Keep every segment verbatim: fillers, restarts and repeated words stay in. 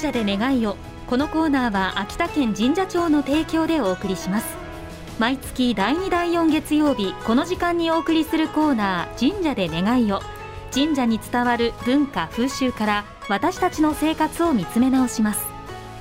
社で願いを。このコーナーは秋田県神社庁の提供でお送りします。毎月だいにだいよん月曜日、この時間にお送りするコーナー、神社で願いを。神社に伝わる文化風習から私たちの生活を見つめ直します。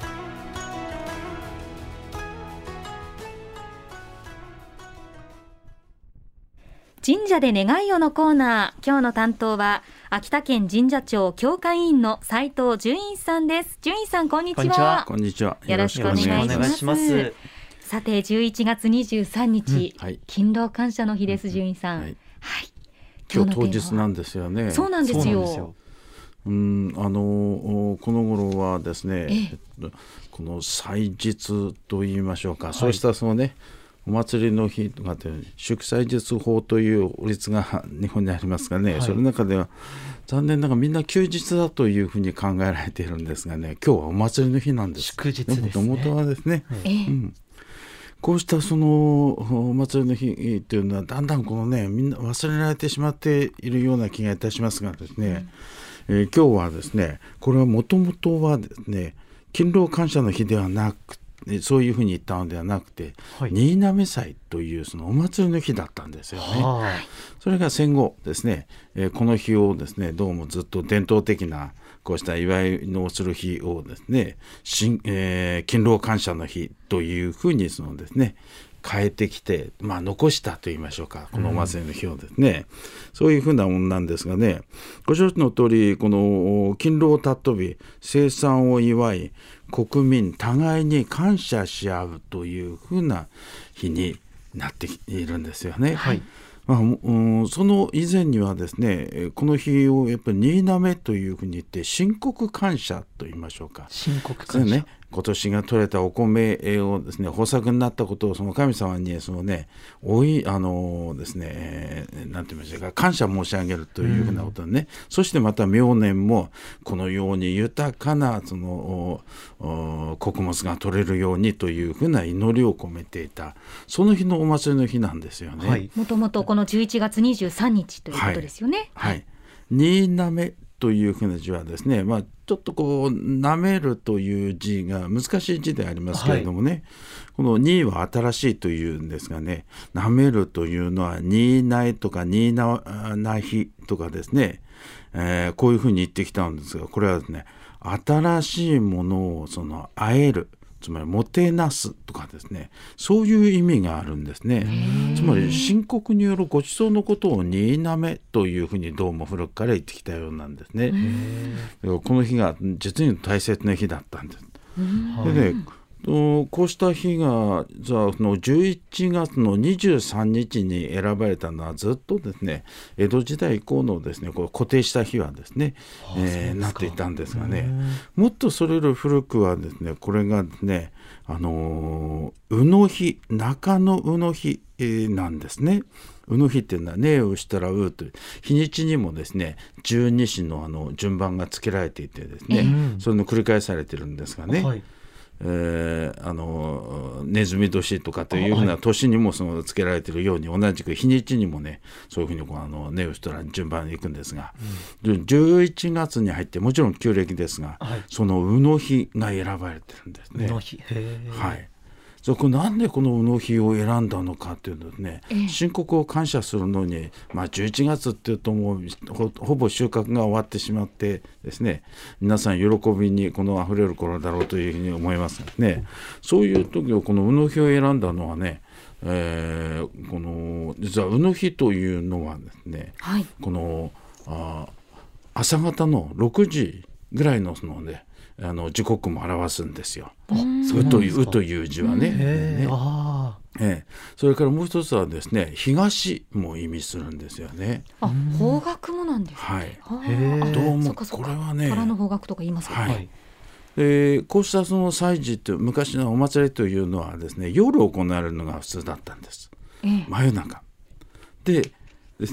神社で願いをのコーナー、今日の担当は秋田県神社庁教化委員の斉藤純一さんです。純一さん、こんにちは。 こんにちは。 よろしくお願いします。さて、じゅういちがつにじゅうさんにち、うんはい、勤労感謝の日です。純一さん、はいはい、 今日当日なんですよね。 そうなんですよ。 うんあのこの頃はですね、ええ、この祭日といいましょうか、はい、そうしたそのねお祭りの日とかって祝祭日法という法律が日本にありますがね、はい、その中では残念ながらみんな休日だというふうに考えられているんですがね、今日はお祭りの日なんです。 祝日ですね。 もともとはですね、 はいうん、 こうしたそのお祭りの日というのはだんだんこのねみんな忘れられてしまっているような気がいたしますがですね、うんえー、今日はですねこれはもともとはですね勤労感謝の日ではなくそういうふうに言ったのではなくて、はい、新滑祭というそのお祭りの日だったんですよね。はそれが戦後ですね、えー、この日をですねどうもずっと伝統的なこうした祝いのする日をですね、新、えー、勤労感謝の日というふうにそのですね変えてきて、まあ、残したと言いましょうか、このお祭りの日をですね、うん、そういうふうなものなんですがね、ご承知の通りこの勤労を尊び生産を祝い国民互いに感謝し合うというふうな日になっているんですよね。はいまあうん、その以前にはですねこの日をやっぱり新滑というふうに言って申告感謝と言いましょうか、 申告感謝、 ね、今年が取れたお米をですね豊作になったことをその神様にそのねおいあのですね、えー、なんて言いましたか感謝申し上げるというふうなことでね、うん、そしてまた明年もこのように豊かなその穀物が取れるようにというふうな祈りを込めていたその日のお祭りの日なんですよね。はい、 もともとこのじゅういちがつにじゅうさんにちということですよね。 はい、はい、新滑というふうな字はですね、まあ、ちょっとこう舐めるという字が難しい字でありますけれどもね、はい、このには新しいというんですがね、舐めるというのはにないとかにななひとかですね、えー、こういうふうに言ってきたんですが、これはですね新しいものをそのあえる、つまりもてなすとかですね、そういう意味があるんですね。つまり申告によるご馳走のことを新滑というふうにどうも古くから言ってきたようなんですね。だからこの日が実に大切な日だったんです。でね、こうした日がじゃあのじゅういちがつのにじゅうさんにちに選ばれたのはずっとですね江戸時代以降のですねこう固定した日はですね、えー、なっていたんですがね、もっとそれより古くはですねこれがですねあのー、卯の日、中の卯の日、えー、なんですね。卯の日っていうのはねをしたらうという日にちにもですね十二支のあの順番がつけられていてですね、うん、それの繰り返されてるんですがね、はいえー、あのネズミ年とかというふうな年にもそのつけられているように同じく日にちにもねそういうふうにこうあのネウストラに順番に行くんですが、うん、じゅういちがつに入ってもちろん旧暦ですが、はい、その卯の日が選ばれてるんですね。 卯の日、へー、はい、 そこなんでこの卯の日を選んだのかというのね、申告を感謝するのに、まあ、じゅういちがつっていうともう ほ, ほぼ収穫が終わってしまってですね皆さん喜びにこのあふれる頃だろうというふうに思いますがね、そういう時をこの卯の日を選んだのはね、えー、この実は卯の日というのはですね、はい、このあ朝方のろくじぐらいのそのねあの時刻も表すんですよ。うという、うという字はね。ねあええ、それからもう一つはですね東も意味するんですよね。 あ、方角もなんですね。 はい、どうもこれはね虎の方角とか言いますよね。はい、 でこうしたその祭事という昔のお祭りというのはですね夜行われるのが普通だったんです、ええ、真夜中でですね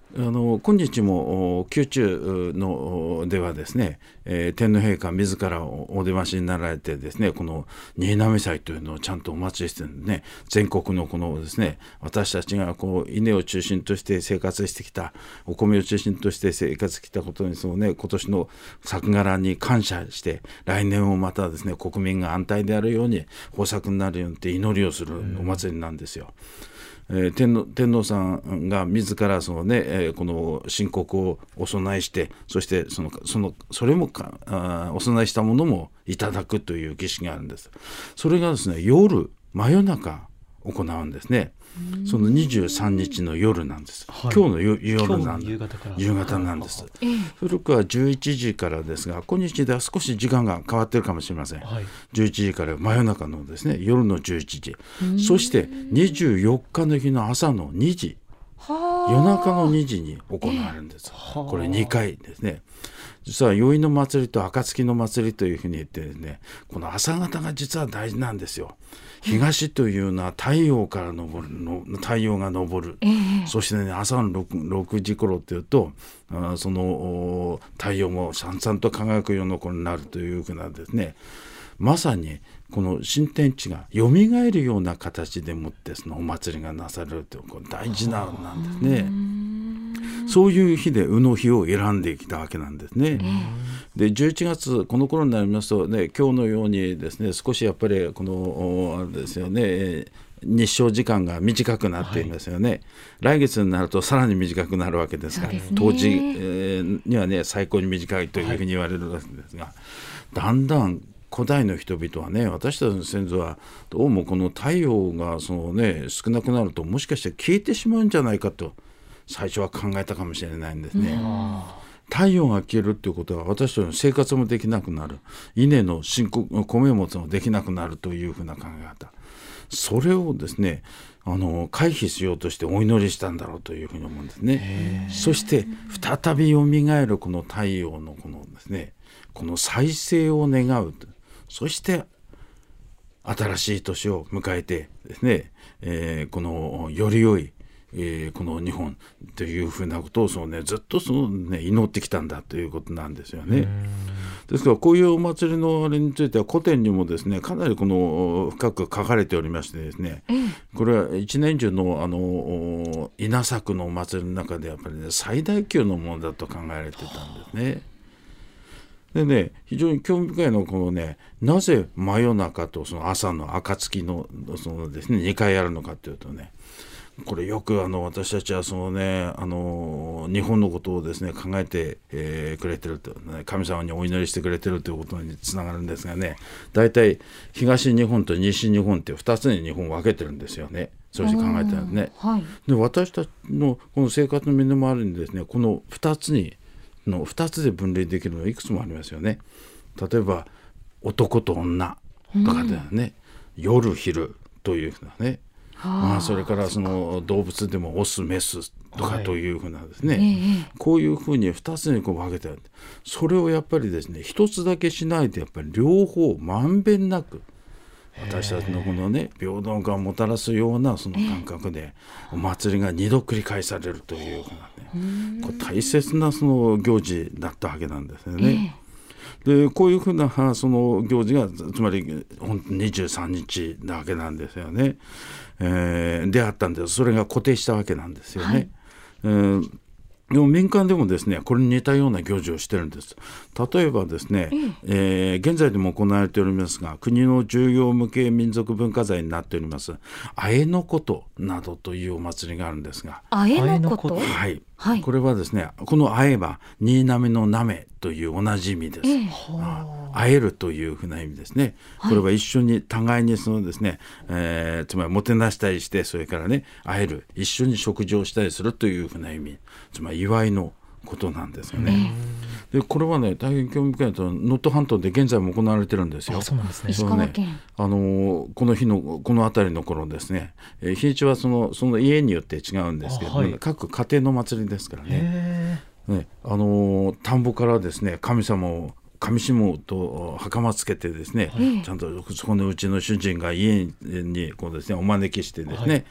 あの今日も宮中のではですね、えー、天皇陛下自らお出ましになられてですね、この新嘗祭というのをちゃんとお祭りしてるんでね、全国のこのですね、私たちがこう稲を中心として生活してきた、お米を中心として生活してきたことに、そのね、今年の作柄に感謝して、来年もまたですね、国民が安泰であるように、豊作になるようにって祈りをするお祭りなんですよ。えー、天皇、天皇さんが自らその、ねえー、この神国をお供えして、そしてそのそのそれもかあお供えしたものもいただくという儀式があるんです。それがですね、夜真夜中行うんですね。そのにじゅうさんにちの夜なんです、はい、今日の夜なん夕方から夕方なんです、はい、古くはじゅういちじからですが、今日では少し時間が変わっているかもしれません、はい、じゅういちじから真夜中のですね、夜のじゅういちじ、そしてにじゅうよっかの日の朝のにじ、夜中のにじに行われるんです。これにかいですね。実は宵の祭りと暁の祭りというふうに言ってですね、この朝方が実は大事なんですよ。東というのは太陽から昇るの、太陽が昇る、えー、そして、ね、朝の 6, ろくじ頃というと、あその太陽もさんさんと輝くような頃になるというふうなですね、まさにこの新天地がよみがえるような形でもってそのお祭りがなされるというこれ大事なのなんですね。そういう日で卯の日を選んできたわけなんですね。でじゅういちがつこの頃になりますと、ね、今日のようにですね、少しやっぱりこのあれですよね、日照時間が短くなっていますよね、はい、来月になるとさらに短くなるわけですが、冬至、えー、にはね最高に短いというふうに言われるわけですが、はい、だんだん古代の人々はね、私たちの先祖はどうもこの太陽がその、ね、少なくなるともしかして消えてしまうんじゃないかと最初は考えたかもしれないんですね。太陽が消えるということは私たちの生活もできなくなる、稲の深刻米もできなくなるというふうな考え方、それをですね、あの回避しようとしてお祈りしたんだろうというふうに思うんですね。そして再びよみがえるこの太陽のこのですね、この再生を願う、そして新しい年を迎えてですね、えー、このより良いえー、この日本というふうなことをそう、ね、ずっとその、ね、祈ってきたんだということなんですよね。ですからこういうお祭りのあれについては古典にもですね、かなりこの深く書かれておりましてですね、これは一年中の、あの稲作のお祭りの中でやっぱり、ね、最大級のものだと考えられてたんですね。でね、非常に興味深いのはこのね、なぜ真夜中とその朝の暁のそのですねにかいやるのかというとね、これよくあの私たちはその、ね、あの日本のことをですね考えて、えー、くれてると、ね、神様にお祈りしてくれてるということにつながるんですがね、だいたい東日本と西日本ってふたつに日本を分けてるんですよね。そうして考えたらね、はい、で私たちのこの生活の身の回りにですね、このふたつにのふたつで分類できるのはいくつもありますよね。例えば男と女とかではね、うん、夜昼というふうなね、まあ、それからその動物でもオスメスとかというふうなですね、はい、こういうふうにふたつにこう分けてある。それをやっぱりですね、ひとつだけしないでやっぱり両方まんべんなく私たちのこのね平等感をもたらすようなその感覚でお祭りがにど繰り返されるというふうなね、これ大切なその行事だったわけなんですよね。でこういうふうなその行事がつまりにじゅうさんにちなわけなんですよね。えー、であったんです。それが固定したわけなんですよね。はい、えーでも民間でもですね、これに似たような行事をしてるんです。例えばですね、うんえー、現在でも行われておりますが、国の重要無形民族文化財になっておりますあえのことなどというお祭りがあるんですが、 あえのこと、 はいはい、これはですね、このあえは新滑のなめという同じ意味です、えー、あ, あえるというふうな意味ですね。これは一緒に互いにそのですね、えー、つまりもてなしたりして、それからねあえる、一緒に食事をしたりするというふうな意味、つまり祝いのことなんですよね。でこれはね大変興味深いと、能登半島で現在も行われてるんですよ。 あ、そうなんですね。石川県、 ね、あのこの日のこの辺りの頃ですね、えー、日にちはそのその家によって違うんですけど、はい、各家庭の祭りですからね。ね、あの田んぼからですね、神様を上下と袴つけてですね、ちゃんとそこのうちの主人が家にこうですねお招きしてですね、はい、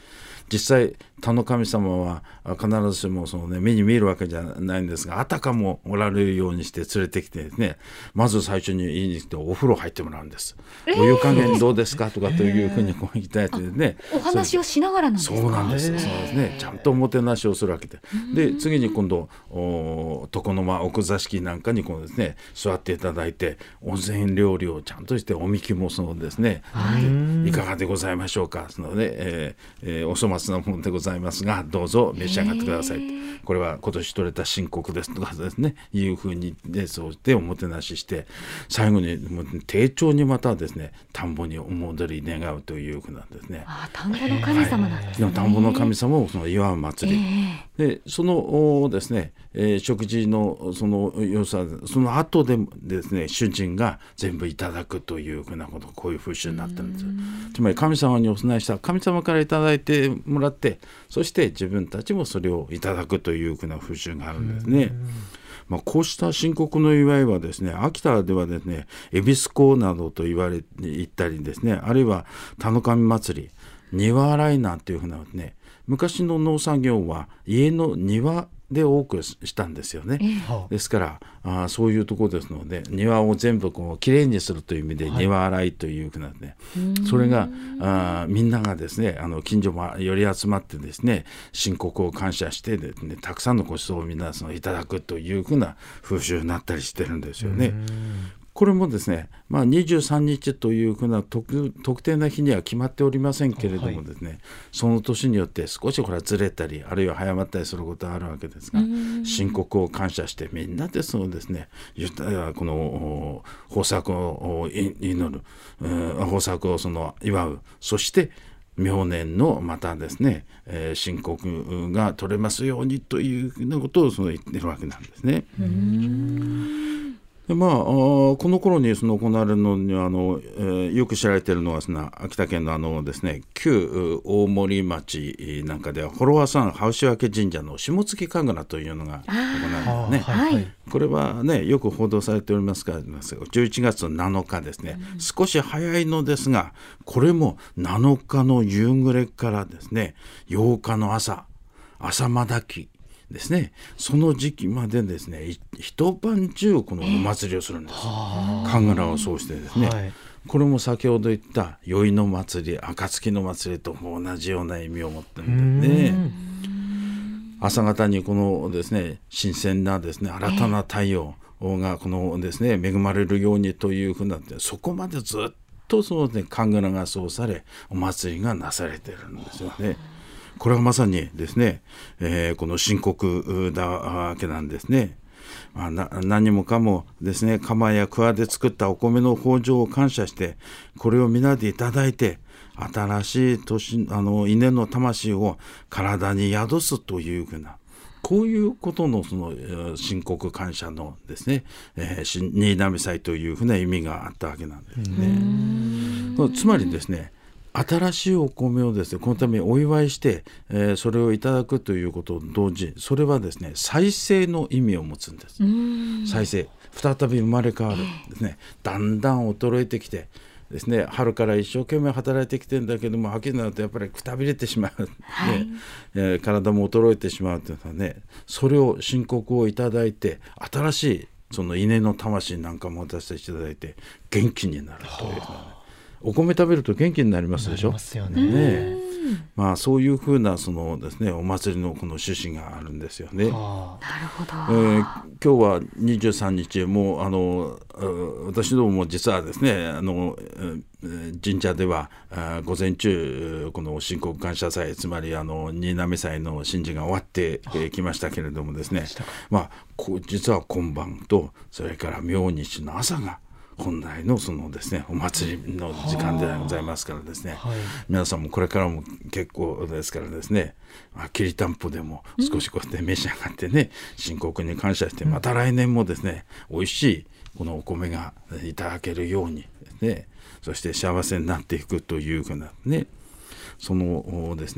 実際他の神様は必ずしもその、ね、目に見えるわけじゃないんですが、あたかもおられるようにして連れてきてですね、まず最初に言いに来てお風呂入ってもらうんです、えー、お湯加減どうですかとかというふうにこう言いたいてね、 お話をしながらなんですか。 そうなんです、そうですね、ちゃんとおもてなしをするわけで、で次に今度床の間奥座敷なんかにこうですね座っていただいて、温泉料理をちゃんとしておみきもそのですね、はい、いかがでございましょうか、その、ねえーえー、お粗末なものでございますがどうぞ召し上がってください、これは今年取れた新穀ですとかですねいうふうにでそうしておもてなしして、最後にもう丁重にまたですね田んぼにお戻り願うというふうなんですね。 あ、田んぼの神様なんですね、 はい、田んぼの神様をその祝う祭り、えー、でそのですね、えー、食事のその良さ、その後でですね主人が全部いただくというふうなこと、こういう風習になってるんです。つまり神様にお供えした神様からいただいてもらって、そして自分たちもそれをいただくというふうな風習があるんですね。まあ、こうした新穀の祝いはですね、秋田ではですね恵比寿講などと言われていったりですね、あるいは田の神祭り、庭洗いなんていうふうなね、昔の農作業は家の庭で多くしたんですよね、えー、ですからあそういうところですので、庭を全部こうきれいにするという意味で庭洗いというふうなね、はい、それがあみんながですねあの近所もより集まってですね新穀を感謝してですね、たくさんのご馳走を皆さんいただくというふうな風習になったりしてるんですよね。これもですね、まあ、にじゅうさんにちというふうな 特, 特定な日には決まっておりませんけれどもですね、はい、その年によって少しこれはずれたりあるいは早まったりすることがあるわけですが、新穀を感謝してみんなでそのですねこの豊作を祈る、豊作をその祝う、そして明年のまたですね、えー、新穀が取れますようにというふうなことをその言っているわけなんですね。うーんでまあ、この頃にその行われるのにはあの、えー、よく知られているのはその秋田県のあのですね旧大森町なんかでは幌和山羽牛分神社の下月神楽というのが行われてね、はいはい、これはねよく報道されておりますがじゅういちがつのなのかですね、うん、少し早いのですがこれもなのかの夕暮れからですねようかの朝朝まだきですね、その時期までですね一晩中このお祭りをするんです、えー、神楽をそうしてですね、はい、これも先ほど言った宵の祭り暁の祭りとも同じような意味を持ってるんでね、朝方にこのですね新鮮なですね新たな太陽がこのですね恵まれるようにというふうになって、そこまでずっとその、ね、神楽がそうされお祭りがなされているんですよね。これはまさにですね、えー、この新穀だわけなんですね。まあ、な何もかもですね鎌や桑で作ったお米の豊穣を感謝して、これを皆でいただいて新しい年あの稲の魂を体に宿すというふうな、こういうことのその新穀感謝のですね、えー、新浪祭というふうな意味があったわけなんですね。つまりですね新しいお米をですねこのためにお祝いして、えー、それをいただくということと同時、それはですね再生の意味を持つんです。再生、再び生まれ変わるですね、だんだん衰えてきてですね、春から一生懸命働いてきてるんだけども秋になるとやっぱりくたびれてしまう、はい、えー、体も衰えてしまうというのはね、それを新穀をいただいて新しいその稲の魂なんかも私たちいただいて元気になるというのはね、お米食べると元気になりますでしょ。なりますよね。ね、まあ、そういうふうなそのですねお祭りのこの趣旨があるんですよね。 はあ、なるほど、 えー、今日はにじゅうさんにち、もうあの私どもも実はですねあの神社では午前中この新穀感謝祭、つまりあの新浪祭の神事が終わってきましたけれどもですね、まあ、実は今晩とそれから明日の朝が本来のそのですねお祭りの時間でございますからですね、はい、皆さんもこれからも結構ですからですね、きりたんぽでも少しこうやって召し上がってね、うん、新穀に感謝してまた来年もですね美味しいこのお米がいただけるようにですね、そして幸せになっていくというふうなね、そのですね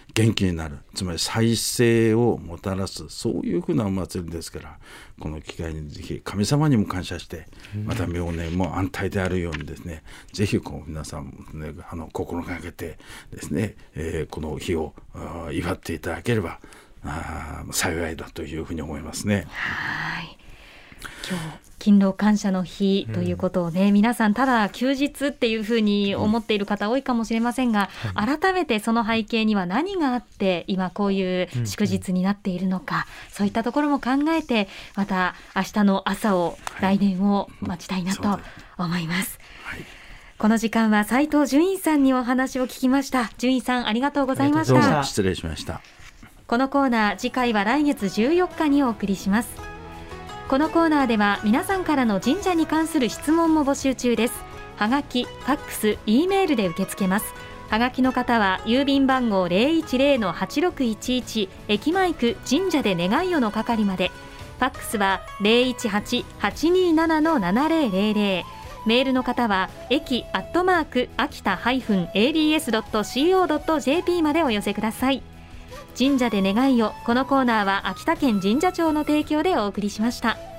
元気になる、つまり再生をもたらす、そういうふうなお祭りですから、この機会にぜひ神様にも感謝して、また明年も安泰であるようにですね、ぜひこう皆さん、ね、あの心がけてですね、えー、この日を祝っていただければあ幸いだというふうに思いますね。 はい、今日勤労感謝の日ということをね、うん、皆さんただ休日っていうふうに思っている方多いかもしれませんが、うん、改めてその背景には何があって今こういう祝日になっているのか、うんうん、そういったところも考えて、また明日の朝を、はい、来年を待ちたいなと思います、はい。この時間は斉藤淳さんにお話を聞きました。淳さん、ありがとうございました。 どうも失礼しました。 このコーナー、次回は来月じゅうよっかにお送りします。このコーナーでは皆さんからの神社に関する質問も募集中です。はがき、ファックス、E メールで受け付けます。はがきの方は郵便番号 ゼロいちゼロのはちろくいちいち 駅前区神社で願いをの係まで。ファックスは ゼロいちはち はちにーななのななゼロゼロゼロ。メールの方は駅アットマーク秋田 エーディーエスドットシーオードットジェーピー までお寄せください。神社で願いを、このコーナーは秋田県神社庁の提供でお送りしました。